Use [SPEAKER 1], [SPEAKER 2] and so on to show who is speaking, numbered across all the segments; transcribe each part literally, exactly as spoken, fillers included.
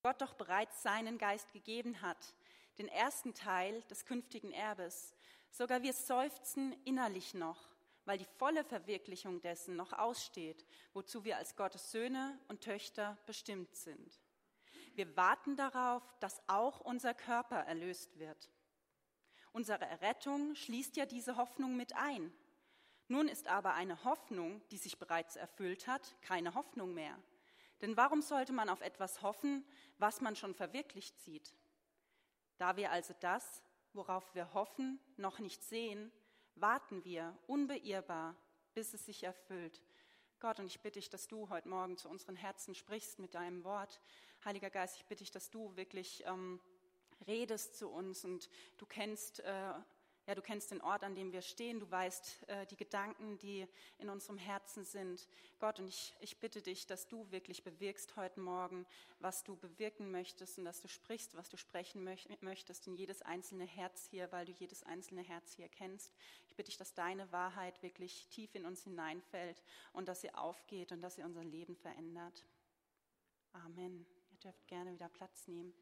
[SPEAKER 1] Gott doch bereits seinen Geist gegeben hat, den ersten Teil des künftigen Erbes. Sogar wir seufzen innerlich noch, weil die volle Verwirklichung dessen noch aussteht, wozu wir als Gottes Söhne und Töchter bestimmt sind. Wir warten darauf, dass auch unser Körper erlöst wird. Unsere Errettung schließt ja diese Hoffnung mit ein. Nun ist aber eine Hoffnung, die sich bereits erfüllt hat, keine Hoffnung mehr. Denn warum sollte man auf etwas hoffen, was man schon verwirklicht sieht? Da wir also das, worauf wir hoffen, noch nicht sehen, warten wir unbeirrbar, bis es sich erfüllt. Gott, und ich bitte dich, dass du heute Morgen zu unseren Herzen sprichst mit deinem Wort. Heiliger Geist, ich bitte dich, dass du wirklich ähm, redest zu uns und du kennst, äh, ja, du kennst den Ort, an dem wir stehen. Du weißt äh, die Gedanken, die in unserem Herzen sind. Gott, und ich, ich bitte dich, dass du wirklich bewirkst heute Morgen, was du bewirken möchtest und dass du sprichst, was du sprechen möch- möchtest in jedes einzelne Herz hier, weil du jedes einzelne Herz hier kennst. Ich bitte dich, dass deine Wahrheit wirklich tief in uns hineinfällt und dass sie aufgeht und dass sie unser Leben verändert. Amen. Ihr dürft gerne wieder Platz nehmen.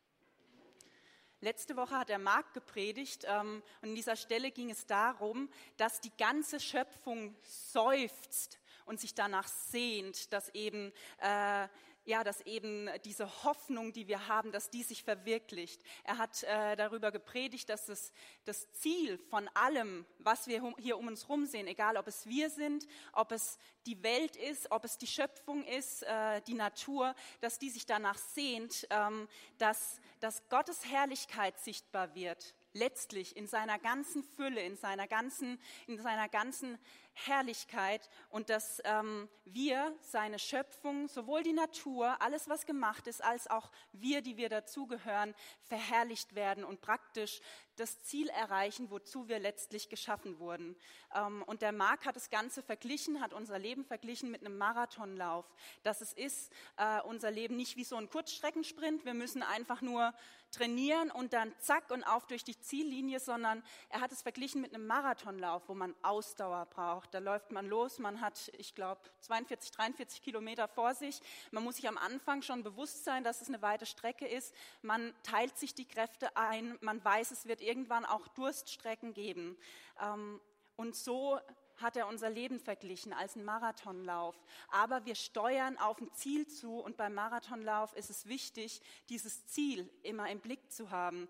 [SPEAKER 1] Letzte Woche hat der Marc gepredigt ähm, und an dieser Stelle ging es darum, dass die ganze Schöpfung seufzt und sich danach sehnt, dass eben, äh, ja, dass eben diese Hoffnung, die wir haben, dass die sich verwirklicht. Er hat äh, darüber gepredigt, dass es das Ziel von allem, was wir hier um uns herum sehen, egal ob es wir sind, ob es die Welt ist, ob es die Schöpfung ist, äh, die Natur, dass die sich danach sehnt, ähm, dass, dass Gottes Herrlichkeit sichtbar wird. Letztlich in seiner ganzen Fülle, in seiner ganzen, in seiner ganzen Herrlichkeit und dass ähm, wir, seine Schöpfung, sowohl die Natur, alles was gemacht ist, als auch wir, die wir dazugehören, verherrlicht werden und praktisch das Ziel erreichen, wozu wir letztlich geschaffen wurden. Ähm, und der Marc hat das Ganze verglichen, hat unser Leben verglichen mit einem Marathonlauf. Dass es ist, äh, unser Leben nicht wie so ein Kurzstreckensprint, wir müssen einfach nur trainieren und dann zack und auf durch die Ziellinie, sondern er hat es verglichen mit einem Marathonlauf, wo man Ausdauer braucht. Da läuft man los, man hat, ich glaube, zweiundvierzig, dreiundvierzig Kilometer vor sich. Man muss sich am Anfang schon bewusst sein, dass es eine weite Strecke ist. Man teilt sich die Kräfte ein, man weiß, es wird irgendwann auch Durststrecken geben. Und so hat er unser Leben verglichen als einen Marathonlauf. Aber wir steuern auf ein Ziel zu und beim Marathonlauf ist es wichtig, dieses Ziel immer im Blick zu haben.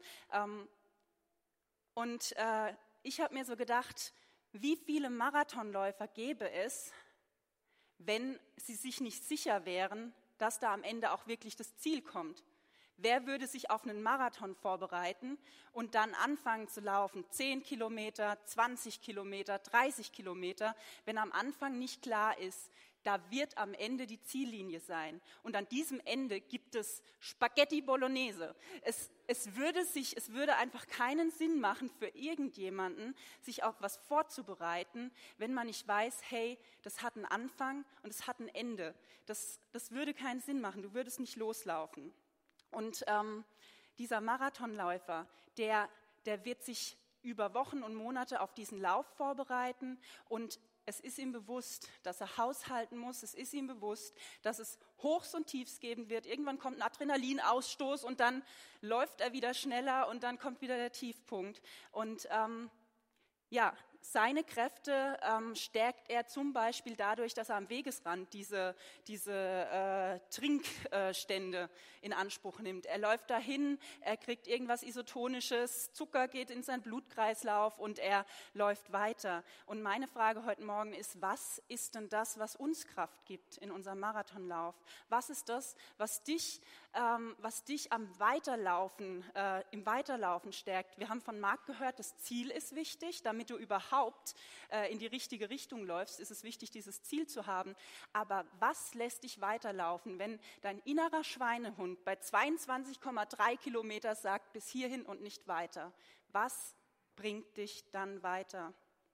[SPEAKER 1] Und ich habe mir so gedacht, wie viele Marathonläufer gäbe es, wenn sie sich nicht sicher wären, dass da am Ende auch wirklich das Ziel kommt? Wer würde sich auf einen Marathon vorbereiten und dann anfangen zu laufen, zehn Kilometer, zwanzig Kilometer, dreißig Kilometer, wenn am Anfang nicht klar ist, da wird am Ende die Ziellinie sein. Und an diesem Ende gibt es Spaghetti Bolognese. Es, es, würde sich, es würde einfach keinen Sinn machen für irgendjemanden, sich auf was vorzubereiten, wenn man nicht weiß, hey, das hat einen Anfang und es hat ein Ende. Das, das würde keinen Sinn machen, du würdest nicht loslaufen. Und ähm, dieser Marathonläufer, der, der wird sich über Wochen und Monate auf diesen Lauf vorbereiten und es ist ihm bewusst, dass er haushalten muss. Es ist ihm bewusst, dass es Hochs und Tiefs geben wird. Irgendwann kommt ein Adrenalinausstoß und dann läuft er wieder schneller und dann kommt wieder der Tiefpunkt. Und ähm, ja, seine Kräfte ähm, stärkt er zum Beispiel dadurch, dass er am Wegesrand diese, diese äh, Trinkstände in Anspruch nimmt. Er läuft dahin, er kriegt irgendwas Isotonisches, Zucker geht in seinen Blutkreislauf und er läuft weiter. Und meine Frage heute Morgen ist, was ist denn das, was uns Kraft gibt in unserem Marathonlauf? Was ist das, was dich, ähm, was dich am Weiterlaufen, äh, im Weiterlaufen stärkt? Wir haben von Marc gehört, das Ziel ist wichtig, damit du überhaupt äh, in die richtige Richtung läufst, ist es wichtig, dieses Ziel zu haben. Aber was lässt dich weiterlaufen, wenn dein innerer Schweinehund bei zweiundzwanzig Komma drei Kilometer sagt, bis hierhin und nicht weiter? Was bringt dich dann weiter?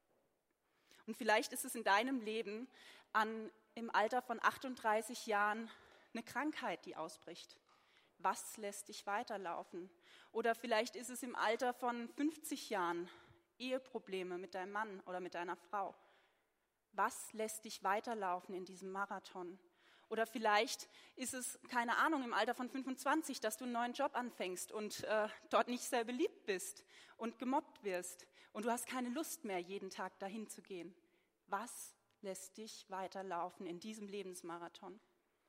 [SPEAKER 1] Und vielleicht ist es in deinem Leben an, im Alter von achtunddreißig Jahren eine Krankheit, die ausbricht. Was lässt dich weiterlaufen? Oder vielleicht ist es im Alter von fünfzig Jahren Eheprobleme mit deinem Mann oder mit deiner Frau. Was lässt dich weiterlaufen in diesem Marathon? Oder vielleicht ist es, keine Ahnung, im Alter von fünfundzwanzig, dass du einen neuen Job anfängst und äh, dort nicht sehr beliebt bist und gemobbt wirst und du hast keine Lust mehr, jeden Tag dahin zu gehen. Was lässt dich weiterlaufen in diesem Lebensmarathon?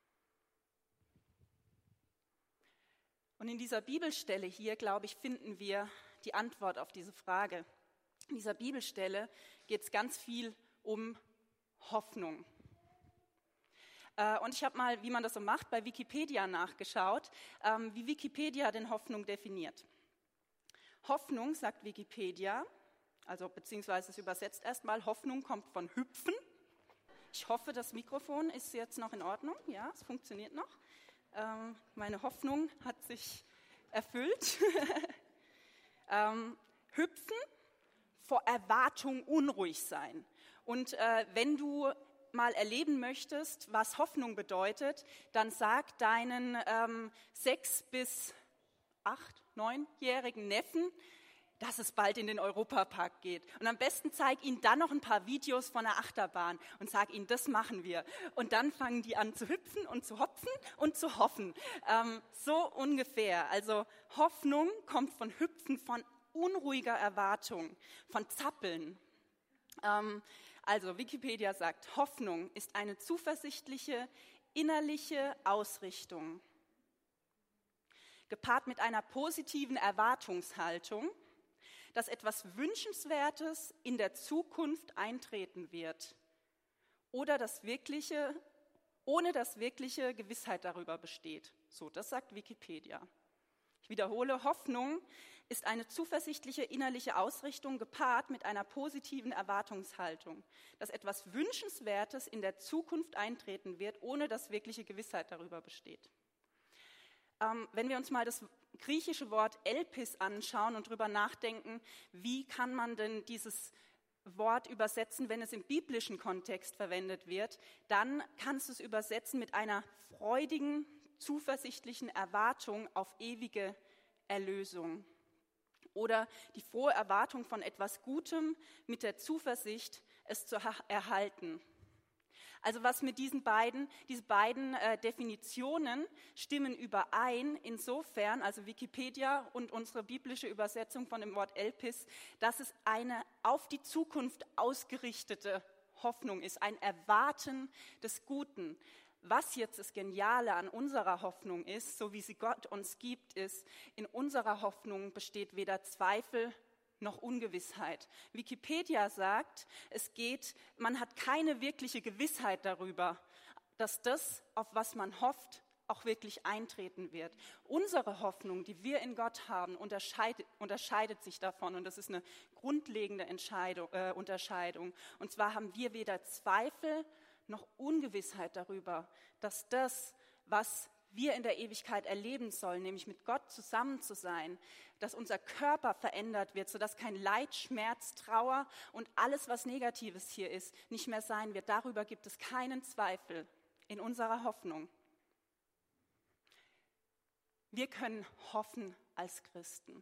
[SPEAKER 1] Und in dieser Bibelstelle hier, glaube ich, finden wir die Antwort auf diese Frage. In dieser Bibelstelle geht es ganz viel um Hoffnung. Und ich habe mal, wie man das so macht, bei Wikipedia nachgeschaut, wie Wikipedia denn Hoffnung definiert. Hoffnung, sagt Wikipedia, also beziehungsweise es übersetzt erstmal, Hoffnung kommt von hüpfen. Ich hoffe, das Mikrofon ist jetzt noch in Ordnung. Ja, es funktioniert noch. Ähm, meine Hoffnung hat sich erfüllt. ähm, hüpfen, vor Erwartung unruhig sein. Und äh, wenn du mal erleben möchtest, was Hoffnung bedeutet, dann sag deinen ähm, sechs- bis acht-, neunjährigen Neffen, dass es bald in den Europapark geht. Und am besten zeig ihnen dann noch ein paar Videos von der Achterbahn und sag ihnen, das machen wir. Und dann fangen die an zu hüpfen und zu hopfen und zu hoffen. Ähm, so ungefähr. Also Hoffnung kommt von Hüpfen, von unruhiger Erwartung, von Zappeln. Ähm, also Wikipedia sagt, Hoffnung ist eine zuversichtliche, innerliche Ausrichtung, gepaart mit einer positiven Erwartungshaltung, dass etwas Wünschenswertes in der Zukunft eintreten wird oder das wirkliche, ohne dass wirkliche Gewissheit darüber besteht. So, das sagt Wikipedia. Ich wiederhole, Hoffnung ist eine zuversichtliche innerliche Ausrichtung gepaart mit einer positiven Erwartungshaltung, dass etwas Wünschenswertes in der Zukunft eintreten wird, ohne dass wirkliche Gewissheit darüber besteht. Ähm, wenn wir uns mal das griechische Wort Elpis anschauen und darüber nachdenken, wie kann man denn dieses Wort übersetzen, wenn es im biblischen Kontext verwendet wird, dann kannst du es übersetzen mit einer freudigen, zuversichtlichen Erwartung auf ewige Erlösung. Oder die frohe Erwartung von etwas Gutem mit der Zuversicht, es zu erhalten. Also was mit diesen beiden, diese beiden äh, Definitionen stimmen überein, insofern, also Wikipedia und unsere biblische Übersetzung von dem Wort Elpis, dass es eine auf die Zukunft ausgerichtete Hoffnung ist, ein Erwarten des Guten. Was jetzt das Geniale an unserer Hoffnung ist, so wie sie Gott uns gibt, ist, in unserer Hoffnung besteht weder Zweifel noch Ungewissheit. Wikipedia sagt, es geht, man hat keine wirkliche Gewissheit darüber, dass das, auf was man hofft, auch wirklich eintreten wird. Unsere Hoffnung, die wir in Gott haben, unterscheidet, unterscheidet sich davon und das ist eine grundlegende Entscheidung, äh, Unterscheidung. Und zwar haben wir weder Zweifel noch Ungewissheit darüber, dass das, was wir in der Ewigkeit erleben sollen, nämlich mit Gott zusammen zu sein, dass unser Körper verändert wird, sodass kein Leid, Schmerz, Trauer und alles, was Negatives hier ist, nicht mehr sein wird. Darüber gibt es keinen Zweifel in unserer Hoffnung. Wir können hoffen als Christen.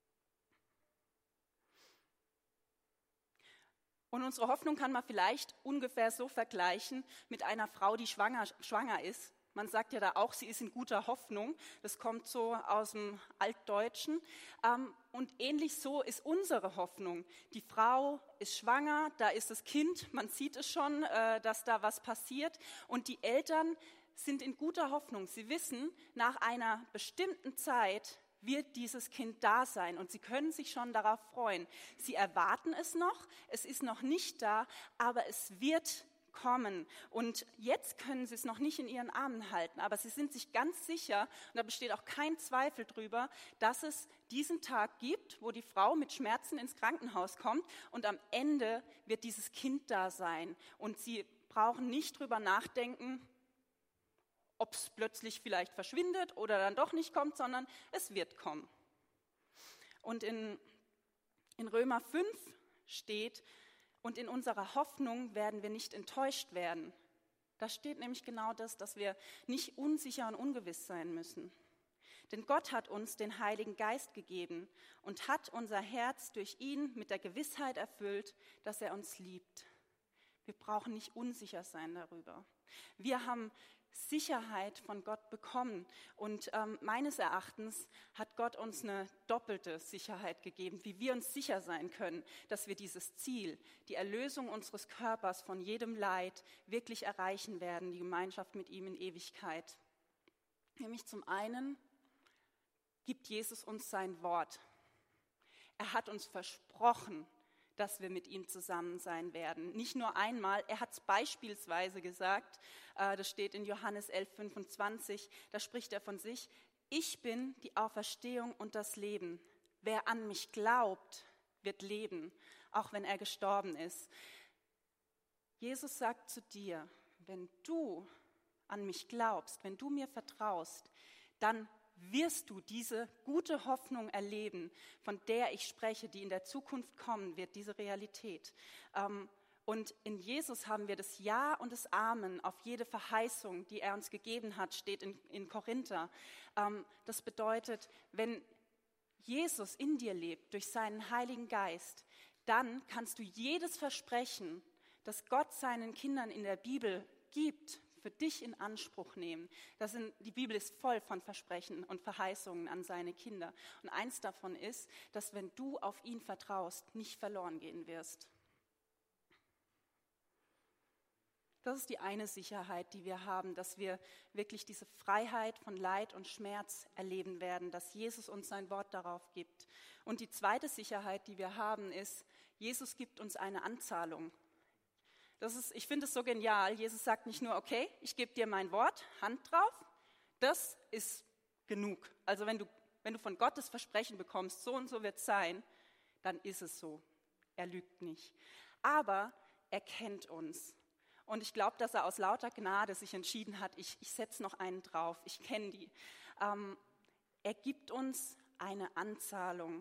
[SPEAKER 1] Und unsere Hoffnung kann man vielleicht ungefähr so vergleichen mit einer Frau, die schwanger, schwanger ist. Man sagt ja da auch, sie ist in guter Hoffnung. Das kommt so aus dem Altdeutschen. Und ähnlich so ist unsere Hoffnung. Die Frau ist schwanger, da ist das Kind, man sieht es schon, dass da was passiert. Und die Eltern sind in guter Hoffnung. Sie wissen, nach einer bestimmten Zeit wird dieses Kind da sein und sie können sich schon darauf freuen. Sie erwarten es noch, es ist noch nicht da, aber es wird kommen. Und jetzt können sie es noch nicht in ihren Armen halten, aber sie sind sich ganz sicher, und da besteht auch kein Zweifel drüber, dass es diesen Tag gibt, wo die Frau mit Schmerzen ins Krankenhaus kommt und am Ende wird dieses Kind da sein. Und sie brauchen nicht drüber nachdenken, ob es plötzlich vielleicht verschwindet oder dann doch nicht kommt, sondern es wird kommen. Und in, in Römer fünf steht, und in unserer Hoffnung werden wir nicht enttäuscht werden. Da steht nämlich genau das, dass wir nicht unsicher und ungewiss sein müssen. Denn Gott hat uns den Heiligen Geist gegeben und hat unser Herz durch ihn mit der Gewissheit erfüllt, dass er uns liebt. Wir brauchen nicht unsicher sein darüber. Wir haben Sicherheit von Gott bekommen. Und ähm, meines Erachtens hat Gott uns eine doppelte Sicherheit gegeben, wie wir uns sicher sein können, dass wir dieses Ziel, die Erlösung unseres Körpers von jedem Leid, wirklich erreichen werden, die Gemeinschaft mit ihm in Ewigkeit. Nämlich zum einen gibt Jesus uns sein Wort. Er hat uns versprochen, dass wir mit ihm zusammen sein werden. Nicht nur einmal, er hat es beispielsweise gesagt, äh, das steht in Johannes elf fünfundzwanzig, da spricht er von sich, ich bin die Auferstehung und das Leben. Wer an mich glaubt, wird leben, auch wenn er gestorben ist. Jesus sagt zu dir, wenn du an mich glaubst, wenn du mir vertraust, dann wirst du diese gute Hoffnung erleben, von der ich spreche, die in der Zukunft kommen wird, diese Realität. Und in Jesus haben wir das Ja und das Amen auf jede Verheißung, die er uns gegeben hat, steht in, in Korinther. Das bedeutet, wenn Jesus in dir lebt, durch seinen Heiligen Geist, dann kannst du jedes Versprechen, das Gott seinen Kindern in der Bibel gibt, für dich in Anspruch nehmen. Das sind, die Bibel ist voll von Versprechen und Verheißungen an seine Kinder. Und eins davon ist, dass wenn du auf ihn vertraust, nicht verloren gehen wirst. Das ist die eine Sicherheit, die wir haben, dass wir wirklich diese Freiheit von Leid und Schmerz erleben werden, dass Jesus uns sein Wort darauf gibt. Und die zweite Sicherheit, die wir haben, ist, Jesus gibt uns eine Anzahlung. Das ist, ich finde es so genial. Jesus sagt nicht nur, okay, ich gebe dir mein Wort, Hand drauf, das ist genug. Also wenn du, wenn du von Gottes Versprechen bekommst, so und so wird es sein, dann ist es so. Er lügt nicht. Aber er kennt uns. Und ich glaube, dass er aus lauter Gnade sich entschieden hat, ich, ich setze noch einen drauf, ich kenne die. Ähm, er gibt uns eine Anzahlung.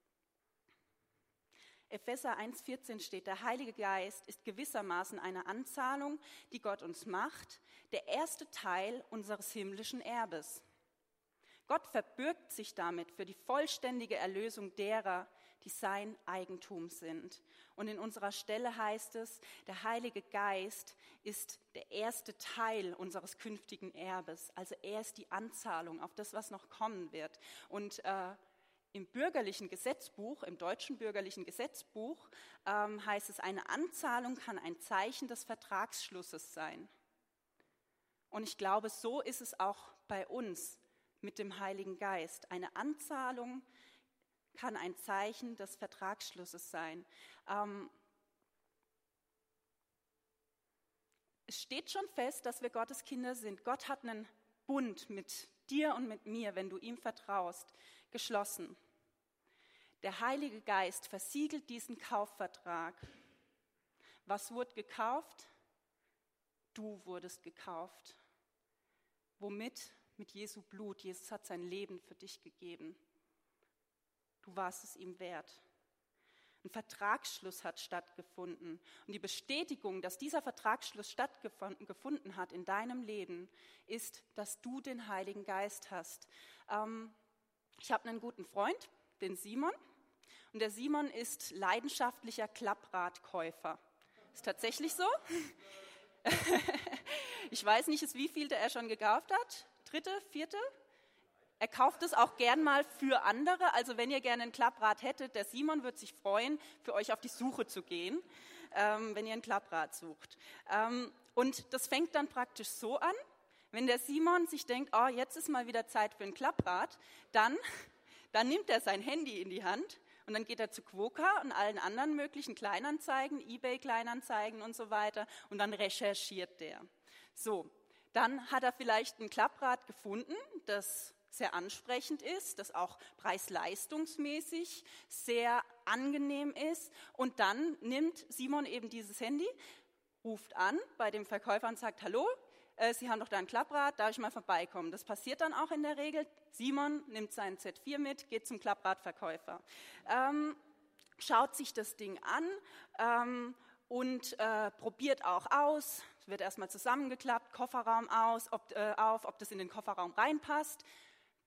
[SPEAKER 1] Epheser eins vierzehn steht, der Heilige Geist ist gewissermaßen eine Anzahlung, die Gott uns macht, der erste Teil unseres himmlischen Erbes. Gott verbürgt sich damit für die vollständige Erlösung derer, die sein Eigentum sind. Und in unserer Stelle heißt es, der Heilige Geist ist der erste Teil unseres künftigen Erbes. Also er ist die Anzahlung auf das, was noch kommen wird. Und äh, Im bürgerlichen Gesetzbuch, im deutschen bürgerlichen Gesetzbuch, ähm, heißt es, eine Anzahlung kann ein Zeichen des Vertragsschlusses sein. Und ich glaube, so ist es auch bei uns mit dem Heiligen Geist. Eine Anzahlung kann ein Zeichen des Vertragsschlusses sein. Ähm, es steht schon fest, dass wir Gottes Kinder sind. Gott hat einen Bund mit dir und mit mir, wenn du ihm vertraust, geschlossen. Der Heilige Geist versiegelt diesen Kaufvertrag. Was wurde gekauft? Du wurdest gekauft. Womit? Mit Jesu Blut. Jesus hat sein Leben für dich gegeben. Du warst es ihm wert. Ein Vertragsschluss hat stattgefunden. Und die Bestätigung, dass dieser Vertragsschluss stattgefunden hat in deinem Leben, ist, dass du den Heiligen Geist hast. Ähm, ich habe einen guten Freund, den Simon. Und der Simon ist leidenschaftlicher Klappradkäufer. Ist tatsächlich so. Ich weiß nicht, wie viel er schon gekauft hat. Dritte, vierte? Er kauft es auch gern mal für andere. Also wenn ihr gerne ein Klapprad hättet, der Simon wird sich freuen, für euch auf die Suche zu gehen, ähm, wenn ihr ein Klapprad sucht. Ähm, und das fängt dann praktisch so an, wenn der Simon sich denkt, oh, jetzt ist mal wieder Zeit für ein Klapprad, dann, dann nimmt er sein Handy in die Hand und dann geht er zu Quokka und allen anderen möglichen Kleinanzeigen, eBay-Kleinanzeigen und so weiter und dann recherchiert der. So, dann hat er vielleicht ein Klapprad gefunden, das sehr ansprechend ist, das auch preis-leistungsmäßig sehr angenehm ist. Und dann nimmt Simon eben dieses Handy, ruft an bei dem Verkäufer und sagt, hallo, äh, Sie haben doch da ein Klapprad, darf ich mal vorbeikommen? Das passiert dann auch in der Regel. Simon nimmt seinen Z vier mit, geht zum Klappradverkäufer, ähm, schaut sich das Ding an ähm, und äh, probiert auch aus. Es wird erstmal zusammengeklappt, Kofferraum aus, ob, äh, auf, ob das in den Kofferraum reinpasst.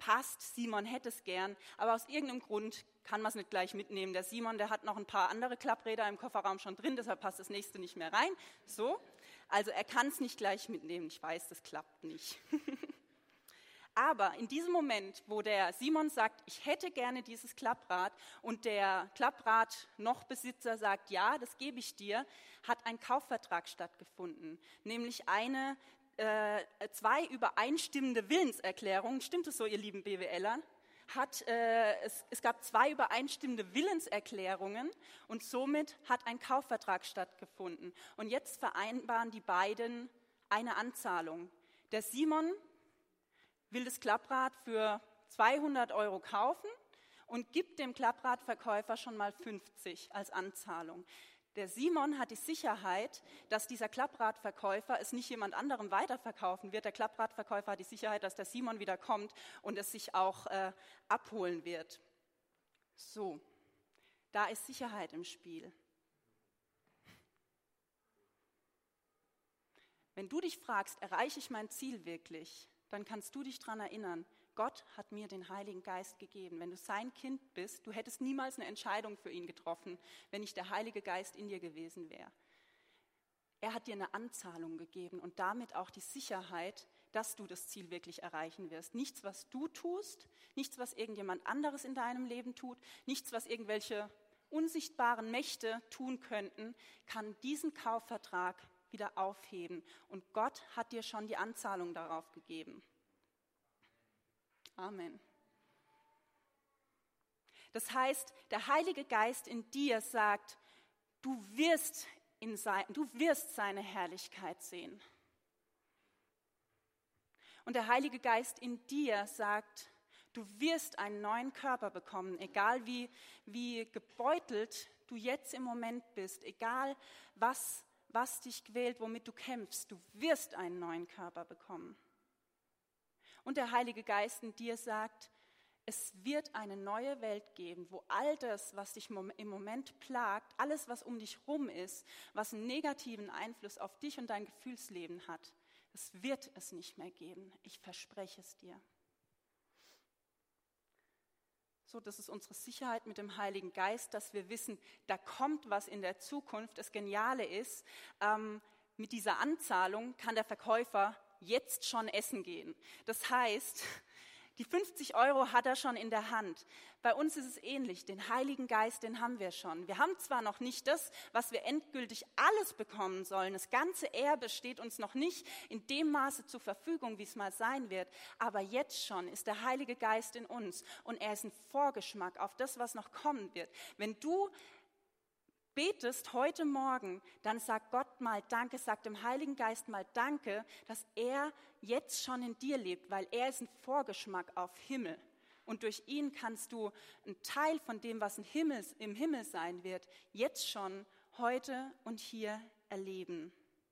[SPEAKER 1] passt, Simon hätte es gern, aber aus irgendeinem Grund kann man es nicht gleich mitnehmen. Der Simon, der hat noch ein paar andere Klappräder im Kofferraum schon drin, deshalb passt das nächste nicht mehr rein. So, also er kann es nicht gleich mitnehmen. Ich weiß, das klappt nicht. Aber in diesem Moment, wo der Simon sagt, ich hätte gerne dieses Klapprad und der Klapprad-Noch-Besitzer sagt, ja, das gebe ich dir, hat ein Kaufvertrag stattgefunden, nämlich eine, äh, zwei übereinstimmende Willenserklärungen. Stimmt es so, ihr lieben BWLer? Hat, äh, es, es gab zwei übereinstimmende Willenserklärungen und somit hat ein Kaufvertrag stattgefunden. Und jetzt vereinbaren die beiden eine Anzahlung. Der Simon will das Klapprad für zweihundert Euro kaufen und gibt dem Klappradverkäufer schon mal fünfzig als Anzahlung. Der Simon hat die Sicherheit, dass dieser Klappradverkäufer es nicht jemand anderem weiterverkaufen wird. Der Klappradverkäufer hat die Sicherheit, dass der Simon wieder kommt und es sich auch äh, abholen wird. So, da ist Sicherheit im Spiel. Wenn du dich fragst, erreiche ich mein Ziel wirklich, dann kannst du dich daran erinnern, Gott hat mir den Heiligen Geist gegeben. Wenn du sein Kind bist, du hättest niemals eine Entscheidung für ihn getroffen, wenn nicht der Heilige Geist in dir gewesen wäre. Er hat dir eine Anzahlung gegeben und damit auch die Sicherheit, dass du das Ziel wirklich erreichen wirst. Nichts, was du tust, nichts, was irgendjemand anderes in deinem Leben tut, nichts, was irgendwelche unsichtbaren Mächte tun könnten, kann diesen Kaufvertrag wieder aufheben. Und Gott hat dir schon die Anzahlung darauf gegeben. Amen. Das heißt, der Heilige Geist in dir sagt, du wirst, in sein, du wirst seine Herrlichkeit sehen. Und der Heilige Geist in dir sagt, du wirst einen neuen Körper bekommen, egal wie, wie gebeutelt du jetzt im Moment bist, egal was, was dich quält, womit du kämpfst, du wirst einen neuen Körper bekommen. Und der Heilige Geist in dir sagt, es wird eine neue Welt geben, wo all das, was dich im Moment plagt, alles, was um dich rum ist, was einen negativen Einfluss auf dich und dein Gefühlsleben hat, das wird es nicht mehr geben. Ich verspreche es dir. So, das ist unsere Sicherheit mit dem Heiligen Geist, dass wir wissen, da kommt was in der Zukunft. Das Geniale ist, ähm, mit dieser Anzahlung kann der Verkäufer jetzt schon essen gehen. Das heißt, die fünfzig Euro hat er schon in der Hand. Bei uns ist es ähnlich. Den Heiligen Geist, den haben wir schon. Wir haben zwar noch nicht das, was wir endgültig alles bekommen sollen. Das ganze Erbe steht uns noch nicht in dem Maße zur Verfügung, wie es mal sein wird. Aber jetzt schon ist der Heilige Geist in uns und er ist ein Vorgeschmack auf das, was noch kommen wird. Wenn du betest heute Morgen, dann sag Gott mal Danke, sag dem Heiligen Geist mal Danke, dass er jetzt schon in dir lebt, weil er ist ein Vorgeschmack auf Himmel. Und durch ihn kannst du einen Teil von dem, was im Himmel, im Himmel sein wird, jetzt schon heute und hier erleben.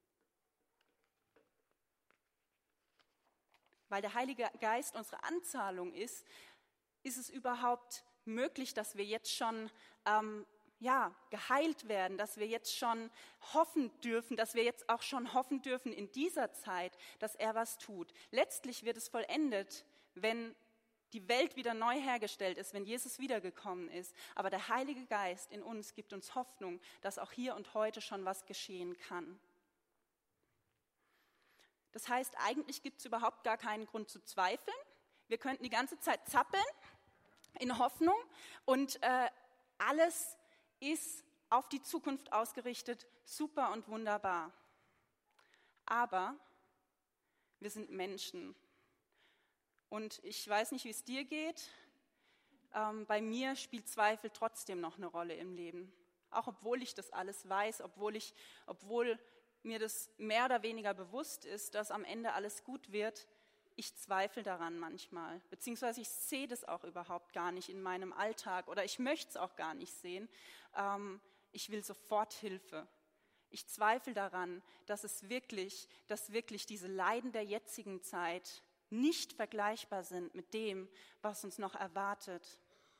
[SPEAKER 1] Weil der Heilige Geist unsere Anzahlung ist, ist es überhaupt möglich, dass wir jetzt schon ähm, ja, geheilt werden, dass wir jetzt schon hoffen dürfen, dass wir jetzt auch schon hoffen dürfen in dieser Zeit, dass er was tut. Letztlich wird es vollendet, wenn die Welt wieder neu hergestellt ist, wenn Jesus wiedergekommen ist. Aber der Heilige Geist in uns gibt uns Hoffnung, dass auch hier und heute schon was geschehen kann. Das heißt, eigentlich gibt es überhaupt gar keinen Grund zu zweifeln. Wir könnten die ganze Zeit zappeln in Hoffnung und äh, alles ist auf die Zukunft ausgerichtet, super und wunderbar. Aber wir sind Menschen. Und ich weiß nicht, wie es dir geht. Ähm, bei mir spielt Zweifel trotzdem noch eine Rolle im Leben. Auch obwohl ich das alles weiß, obwohl, ich, obwohl mir das mehr oder weniger bewusst ist, dass am Ende alles gut wird, ich zweifle daran manchmal. Beziehungsweise ich sehe das auch überhaupt gar nicht in meinem Alltag oder ich möchte es auch gar nicht sehen. Ähm, ich will sofort Hilfe. Ich zweifle daran, dass es wirklich, dass wirklich diese Leiden der jetzigen Zeit nicht vergleichbar sind mit dem, was uns noch erwartet.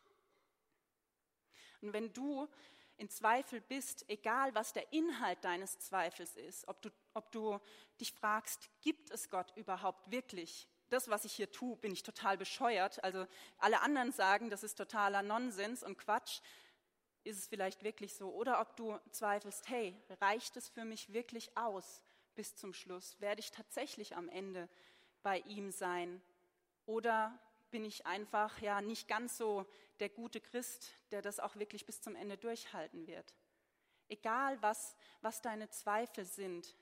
[SPEAKER 1] Und wenn du in Zweifel bist, egal was der Inhalt deines Zweifels ist, ob du, ob du dich fragst, gibt es Gott überhaupt wirklich, das, was ich hier tue, bin ich total bescheuert. Also alle anderen sagen, das ist totaler Nonsens und Quatsch. Ist es vielleicht wirklich so? Oder ob du zweifelst, hey, reicht es für mich wirklich aus bis zum Schluss? Werde ich tatsächlich am Ende bei ihm sein? Oder bin ich einfach ja nicht ganz so der gute Christ, der das auch wirklich bis zum Ende durchhalten wird? Egal, was, was deine Zweifel sind,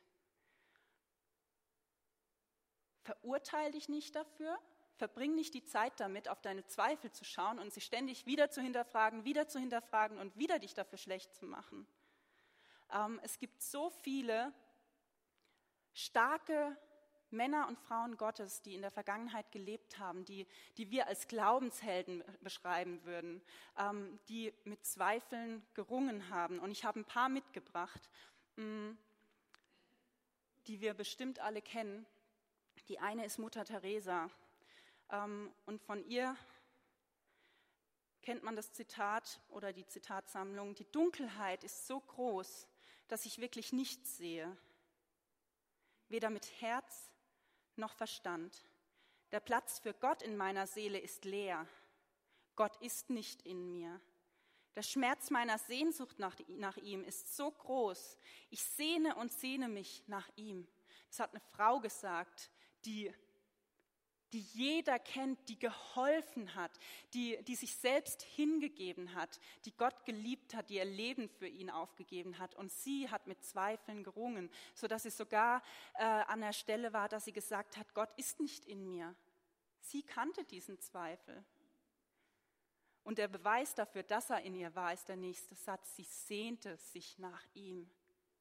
[SPEAKER 1] verurteile dich nicht dafür, verbring nicht die Zeit damit, auf deine Zweifel zu schauen und sie ständig wieder zu hinterfragen, wieder zu hinterfragen und wieder dich dafür schlecht zu machen. Ähm, es gibt so viele starke Männer und Frauen Gottes, die in der Vergangenheit gelebt haben, die, die wir als Glaubenshelden beschreiben würden, ähm, die mit Zweifeln gerungen haben. Und ich habe ein paar mitgebracht, mh, die wir bestimmt alle kennen. Die eine ist Mutter Teresa. Ähm, und von ihr kennt man das Zitat oder die Zitatsammlung: Die Dunkelheit ist so groß, dass ich wirklich nichts sehe. Weder mit Herz noch Verstand. Der Platz für Gott in meiner Seele ist leer. Gott ist nicht in mir. Der Schmerz meiner Sehnsucht nach, nach ihm ist so groß. Ich sehne und sehne mich nach ihm. Das hat eine Frau gesagt, die, die jeder kennt, die geholfen hat, die, die sich selbst hingegeben hat, die Gott geliebt hat, die ihr Leben für ihn aufgegeben hat. Und sie hat mit Zweifeln gerungen, sodass sie sogar äh, an der Stelle war, dass sie gesagt hat, Gott ist nicht in mir. Sie kannte diesen Zweifel. Und der Beweis dafür, dass er in ihr war, ist der nächste Satz: Sie sehnte sich nach ihm.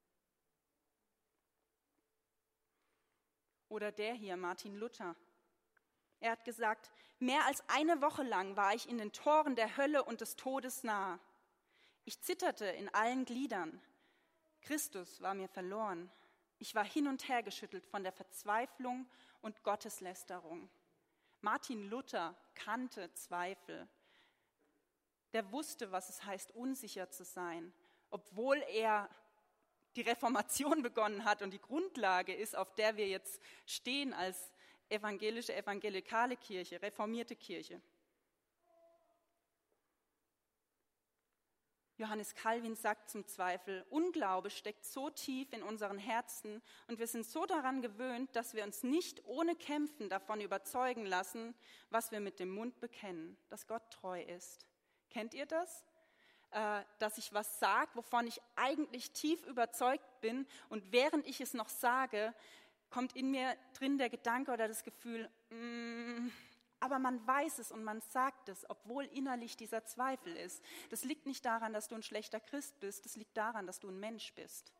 [SPEAKER 1] Oder der hier, Martin Luther. Er hat gesagt, mehr als eine Woche lang war ich in den Toren der Hölle und des Todes nahe. Ich zitterte in allen Gliedern. Christus war mir verloren. Ich war hin und her geschüttelt von der Verzweiflung und Gotteslästerung. Martin Luther kannte Zweifel. Der wusste, was es heißt, unsicher zu sein, obwohl er die Reformation begonnen hat und die Grundlage ist, auf der wir jetzt stehen als evangelische, evangelikale Kirche, reformierte Kirche. Johannes Calvin sagt zum Zweifel: Unglaube steckt so tief in unseren Herzen und wir sind so daran gewöhnt, dass wir uns nicht ohne Kämpfen davon überzeugen lassen, was wir mit dem Mund bekennen, dass Gott treu ist. Kennt ihr das? Äh, dass ich was sage, wovon ich eigentlich tief überzeugt bin und während ich es noch sage, kommt in mir drin der Gedanke oder das Gefühl, mm, aber man weiß es und man sagt es, obwohl innerlich dieser Zweifel ist. Das liegt nicht daran, dass du ein schlechter Christ bist, das liegt daran, dass du ein Mensch bist.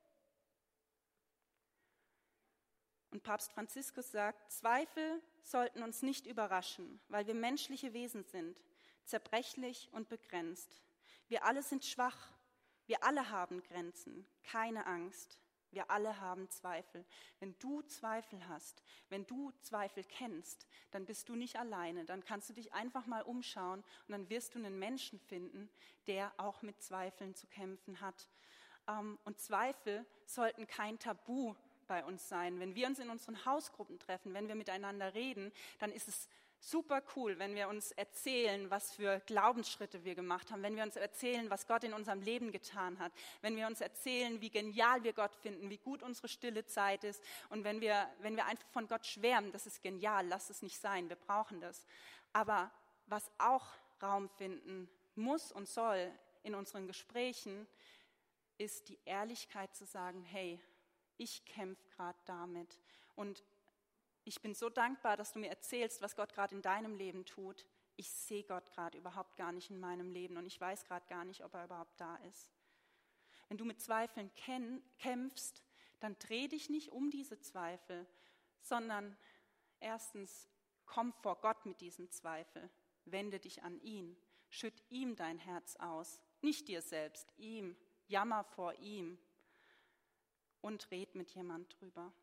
[SPEAKER 1] Und Papst Franziskus sagt, Zweifel sollten uns nicht überraschen, weil wir menschliche Wesen sind, zerbrechlich und begrenzt. Wir alle sind schwach, wir alle haben Grenzen, keine Angst. Wir alle haben Zweifel. Wenn du Zweifel hast, wenn du Zweifel kennst, dann bist du nicht alleine. Dann kannst du dich einfach mal umschauen und dann wirst du einen Menschen finden, der auch mit Zweifeln zu kämpfen hat. Und Zweifel sollten kein Tabu bei uns sein. Wenn wir uns in unseren Hausgruppen treffen, wenn wir miteinander reden, dann ist es super cool, wenn wir uns erzählen, was für Glaubensschritte wir gemacht haben, wenn wir uns erzählen, was Gott in unserem Leben getan hat, wenn wir uns erzählen, wie genial wir Gott finden, wie gut unsere stille Zeit ist und wenn wir, wenn wir einfach von Gott schwärmen, das ist genial, lass es nicht sein, wir brauchen das. Aber was auch Raum finden muss und soll in unseren Gesprächen, ist die Ehrlichkeit zu sagen, hey, ich kämpfe gerade damit und ich bin so dankbar, dass du mir erzählst, was Gott gerade in deinem Leben tut. Ich sehe Gott gerade überhaupt gar nicht in meinem Leben und ich weiß gerade gar nicht, ob er überhaupt da ist. Wenn du mit Zweifeln kämpfst, dann dreh dich nicht um diese Zweifel, sondern erstens komm vor Gott mit diesem Zweifel. Wende dich an ihn, schütt ihm dein Herz aus, nicht dir selbst, ihm, jammer vor ihm und red mit jemand drüber.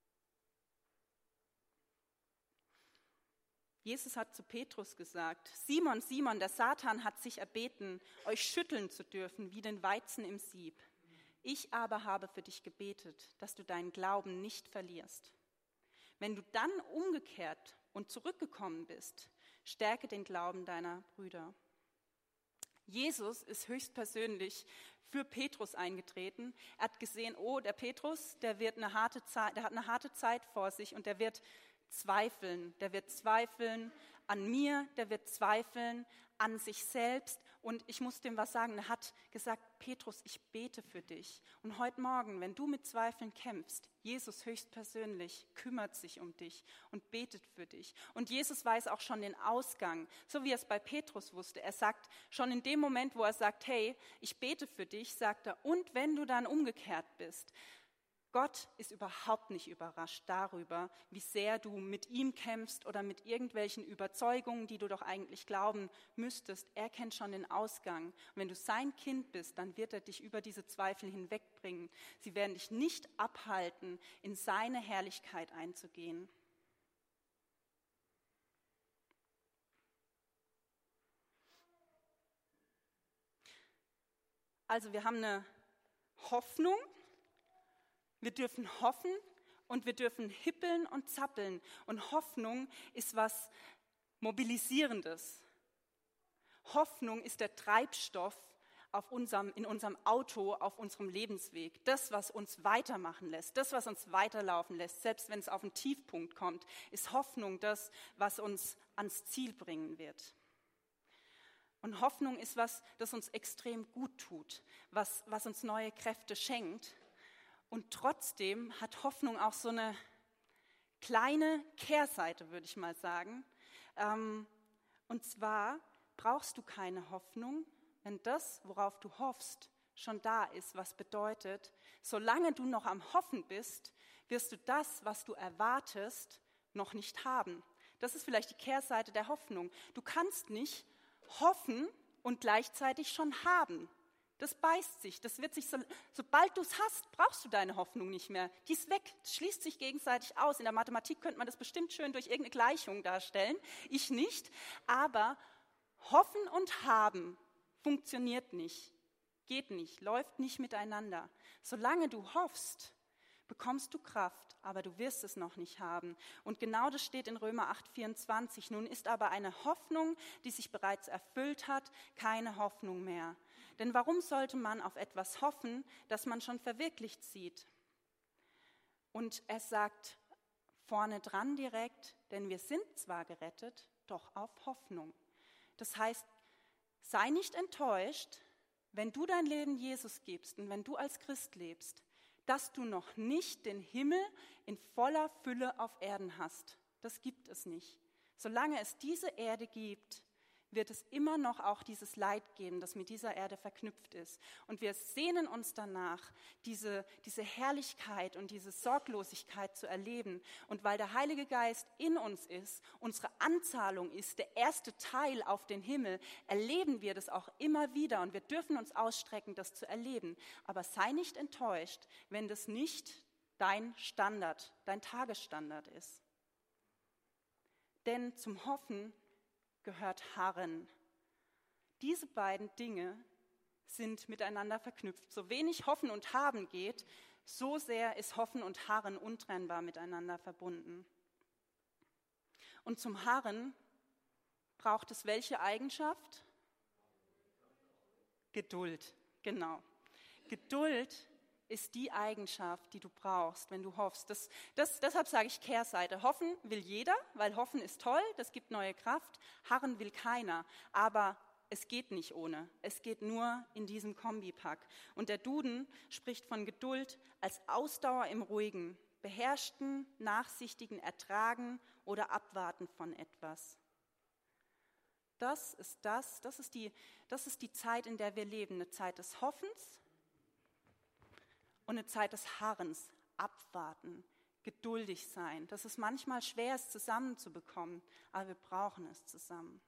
[SPEAKER 1] Jesus hat zu Petrus gesagt, Simon, Simon, der Satan hat sich erbeten, euch schütteln zu dürfen wie den Weizen im Sieb. Ich aber habe für dich gebetet, dass du deinen Glauben nicht verlierst. Wenn du dann umgekehrt und zurückgekommen bist, stärke den Glauben deiner Brüder. Jesus ist höchstpersönlich für Petrus eingetreten. Er hat gesehen, oh, der Petrus, der wird eine harte Zeit, der hat eine harte Zeit vor sich und der wird zweifeln. Der wird zweifeln an mir, der wird zweifeln an sich selbst. Und ich muss dem was sagen, er hat gesagt, Petrus, ich bete für dich. Und heute Morgen, wenn du mit Zweifeln kämpfst, Jesus höchstpersönlich kümmert sich um dich und betet für dich. Und Jesus weiß auch schon den Ausgang, so wie er es bei Petrus wusste. Er sagt, schon in dem Moment, wo er sagt, hey, ich bete für dich, sagt er, und wenn du dann umgekehrt bist, Gott ist überhaupt nicht überrascht darüber, wie sehr du mit ihm kämpfst oder mit irgendwelchen Überzeugungen, die du doch eigentlich glauben müsstest. Er kennt schon den Ausgang. Und wenn du sein Kind bist, dann wird er dich über diese Zweifel hinwegbringen. Sie werden dich nicht abhalten, in seine Herrlichkeit einzugehen. Also wir haben eine Hoffnung. Wir dürfen hoffen und wir dürfen hippeln und zappeln. Und Hoffnung ist was Mobilisierendes. Hoffnung ist der Treibstoff auf unserem, in unserem Auto, auf unserem Lebensweg. Das, was uns weitermachen lässt, das, was uns weiterlaufen lässt, selbst wenn es auf einen Tiefpunkt kommt, ist Hoffnung das, was uns ans Ziel bringen wird. Und Hoffnung ist was, das uns extrem gut tut, was, was uns neue Kräfte schenkt. Und trotzdem hat Hoffnung auch so eine kleine Kehrseite, würde ich mal sagen. Und zwar brauchst du keine Hoffnung, wenn das, worauf du hoffst, schon da ist, was bedeutet, solange du noch am Hoffen bist, wirst du das, was du erwartest, noch nicht haben. Das ist vielleicht die Kehrseite der Hoffnung. Du kannst nicht hoffen und gleichzeitig schon haben. Das beißt sich, das wird sich so, sobald du es hast, brauchst du deine Hoffnung nicht mehr. Die ist weg, das schließt sich gegenseitig aus. In der Mathematik könnte man das bestimmt schön durch irgendeine Gleichung darstellen. Ich nicht, aber hoffen und haben funktioniert nicht, geht nicht, läuft nicht miteinander. Solange du hoffst, bekommst du Kraft, aber du wirst es noch nicht haben. Und genau das steht in Römer acht, vierundzwanzig. Nun ist aber eine Hoffnung, die sich bereits erfüllt hat, keine Hoffnung mehr. Denn warum sollte man auf etwas hoffen, das man schon verwirklicht sieht? Und er sagt vorne dran direkt, denn wir sind zwar gerettet, doch auf Hoffnung. Das heißt, sei nicht enttäuscht, wenn du dein Leben Jesus gibst und wenn du als Christ lebst, dass du noch nicht den Himmel in voller Fülle auf Erden hast. Das gibt es nicht. Solange es diese Erde gibt, wird es immer noch auch dieses Leid geben, das mit dieser Erde verknüpft ist. Und wir sehnen uns danach, diese, diese Herrlichkeit und diese Sorglosigkeit zu erleben. Und weil der Heilige Geist in uns ist, unsere Anzahlung ist, der erste Teil auf den Himmel, erleben wir das auch immer wieder. Und wir dürfen uns ausstrecken, das zu erleben. Aber sei nicht enttäuscht, wenn das nicht dein Standard, dein Tagesstandard ist. Denn zum Hoffen gehört Harren. Diese beiden Dinge sind miteinander verknüpft. So wenig Hoffen und Haben geht, so sehr ist Hoffen und Harren untrennbar miteinander verbunden. Und zum Harren braucht es welche Eigenschaft? Geduld, genau. Geduld ist die Eigenschaft, die du brauchst, wenn du hoffst. Das, das, deshalb sage ich Kehrseite. Hoffen will jeder, weil Hoffen ist toll, das gibt neue Kraft. Harren will keiner, aber es geht nicht ohne. Es geht nur in diesem Kombipack. Und der Duden spricht von Geduld als Ausdauer im Ruhigen, beherrschten, nachsichtigen Ertragen oder Abwarten von etwas. Das ist das, das ist die, das ist die Zeit, in der wir leben, eine Zeit des Hoffens, und eine Zeit des Harrens, abwarten, geduldig sein. Das ist manchmal schwer, es zusammenzubekommen, aber wir brauchen es zusammen.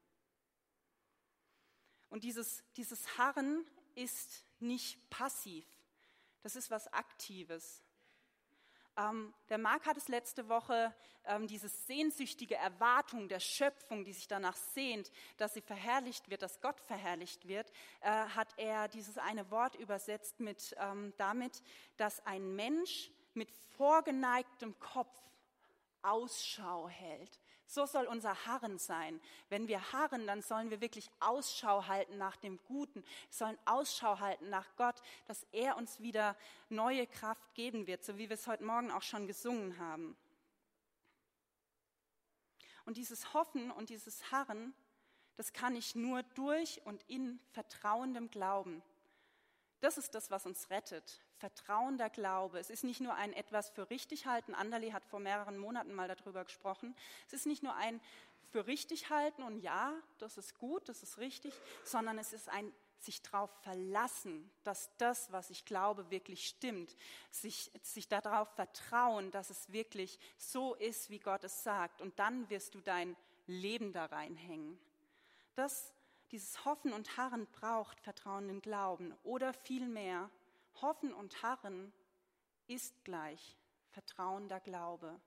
[SPEAKER 1] Und dieses, dieses Harren ist nicht passiv, das ist was Aktives. Ähm, der Marc hat es letzte Woche, ähm, diese sehnsüchtige Erwartung der Schöpfung, die sich danach sehnt, dass sie verherrlicht wird, dass Gott verherrlicht wird, äh, hat er dieses eine Wort übersetzt mit ähm, damit, dass ein Mensch mit vorgeneigtem Kopf Ausschau hält. So soll unser Harren sein. Wenn wir harren, dann sollen wir wirklich Ausschau halten nach dem Guten. Wir sollen Ausschau halten nach Gott, dass er uns wieder neue Kraft geben wird, so wie wir es heute Morgen auch schon gesungen haben. Und dieses Hoffen und dieses Harren, das kann ich nur durch und in vertrauendem Glauben. Das ist das, was uns rettet. Vertrauender Glaube. Es ist nicht nur ein etwas für richtig halten. Anderli hat vor mehreren Monaten mal darüber gesprochen. Es ist nicht nur ein für richtig halten und ja, das ist gut, das ist richtig, sondern es ist ein sich darauf verlassen, dass das, was ich glaube, wirklich stimmt. Sich, sich darauf vertrauen, dass es wirklich so ist, wie Gott es sagt. Und dann wirst du dein Leben da reinhängen. Das Dieses Hoffen und Harren braucht vertrauenden Glauben oder vielmehr, Hoffen und Harren ist gleich vertrauender Glaube.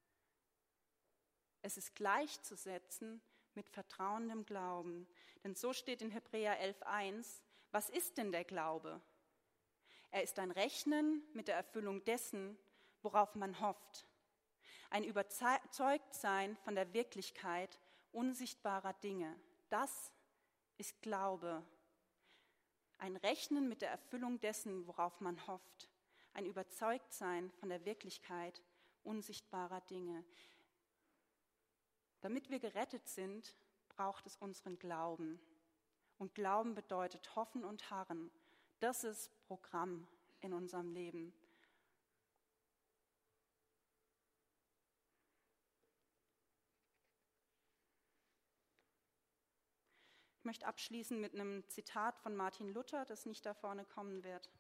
[SPEAKER 1] Es ist gleichzusetzen mit vertrauendem Glauben. Denn so steht in Hebräer elf Eins, was ist denn der Glaube? Er ist ein Rechnen mit der Erfüllung dessen, worauf man hofft. Ein Überzeugtsein von der Wirklichkeit unsichtbarer Dinge. Das ist Glaube. Ein Rechnen mit der Erfüllung dessen, worauf man hofft. Ein Überzeugtsein von der Wirklichkeit unsichtbarer Dinge. Damit wir gerettet sind, braucht es unseren Glauben. Und Glauben bedeutet Hoffen und Harren. Das ist Programm in unserem Leben. Ich möchte abschließen mit einem Zitat von Martin Luther, das nicht da vorne kommen wird.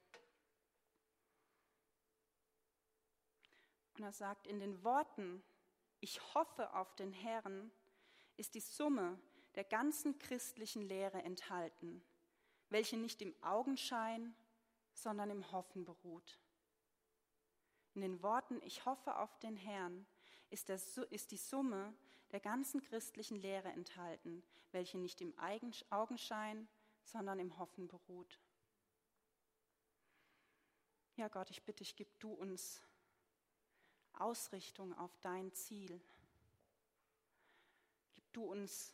[SPEAKER 1] Und er sagt, in den Worten, ich hoffe auf den Herrn, ist die Summe der ganzen christlichen Lehre enthalten, welche nicht im Augenschein, sondern im Hoffen beruht. In den Worten, ich hoffe auf den Herrn, ist, der, ist die Summe der ganzen christlichen Lehre enthalten, welche nicht im Augenschein, sondern im Hoffen beruht. Ja Gott, ich bitte dich, gib du uns Ausrichtung auf dein Ziel. Gib du uns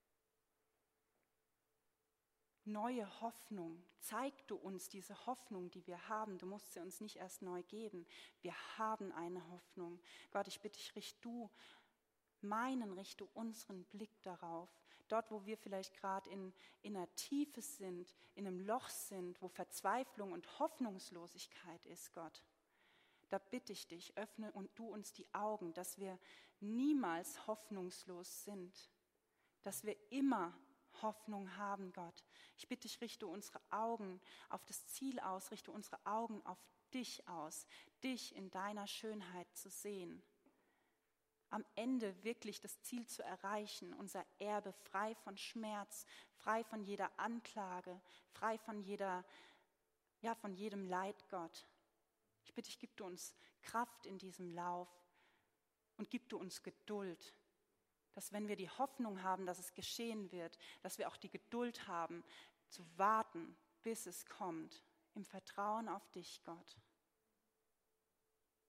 [SPEAKER 1] neue Hoffnung. Zeig du uns diese Hoffnung, die wir haben. Du musst sie uns nicht erst neu geben. Wir haben eine Hoffnung. Gott, ich bitte dich, richt du meinen, richte unseren Blick darauf. Dort, wo wir vielleicht gerade in, in einer Tiefe sind, in einem Loch sind, wo Verzweiflung und Hoffnungslosigkeit ist, Gott. Da bitte ich dich, öffne und du uns die Augen, dass wir niemals hoffnungslos sind, dass wir immer Hoffnung haben, Gott. Ich bitte dich, richte unsere Augen auf das Ziel aus, richte unsere Augen auf dich aus, dich in deiner Schönheit zu sehen. Am Ende wirklich das Ziel zu erreichen, unser Erbe frei von Schmerz, frei von jeder Anklage, frei von jeder, ja, von jedem Leid, Gott. Ich bitte dich, gib du uns Kraft in diesem Lauf und gib du uns Geduld, dass wenn wir die Hoffnung haben, dass es geschehen wird, dass wir auch die Geduld haben, zu warten, bis es kommt, im Vertrauen auf dich, Gott.